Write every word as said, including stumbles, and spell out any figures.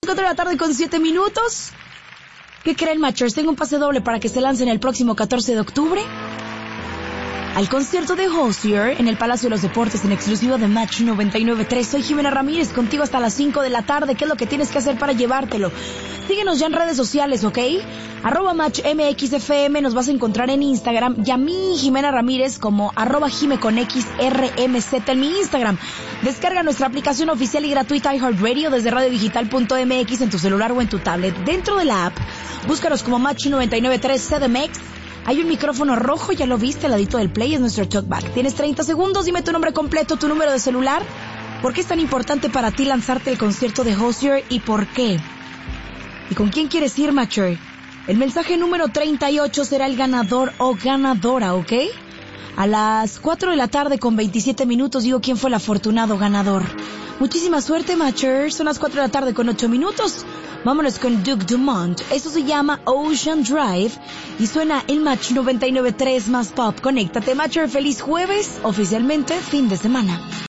cuatro de la tarde con siete minutos. ¿Qué creen, Matchers? Tengo un pase doble para que se lancen el próximo catorce de octubre al concierto de Hozier en el Palacio de los Deportes en exclusiva de Match noventa y nueve punto tres. Soy Jimena Ramírez, contigo hasta las cinco de la tarde. ¿Qué es lo que tienes que hacer para llevártelo? Síguenos ya en redes sociales, ¿ok? Arroba Match M X F M, nos vas a encontrar en Instagram. Y a mí, Jimena Ramírez, como arroba Jime con X R M Z en mi Instagram. Descarga nuestra aplicación oficial y gratuita iHeartRadio desde radio digital punto m x en tu celular o en tu tablet. Dentro de la app, búscanos como Match noventa y nueve punto tres C D M X. Hay un micrófono rojo, ya lo viste, al ladito del play, es nuestro talkback. Tienes treinta segundos, dime tu nombre completo, tu número de celular. ¿Por qué es tan importante para ti lanzarte el concierto de Hozier y por qué? ¿Y con quién quieres ir, Matcher? El mensaje número treinta y ocho será el ganador o ganadora, ¿ok? A las cuatro de la tarde con veintisiete minutos digo quién fue el afortunado ganador. Muchísima suerte, Matcher. Son las cuatro de la tarde con ocho minutos. Vámonos con Duke Dumont. Esto se llama Ocean Drive y suena en Match noventa y nueve punto tres más Pop. Conéctate, Matcher. Feliz jueves, oficialmente fin de semana.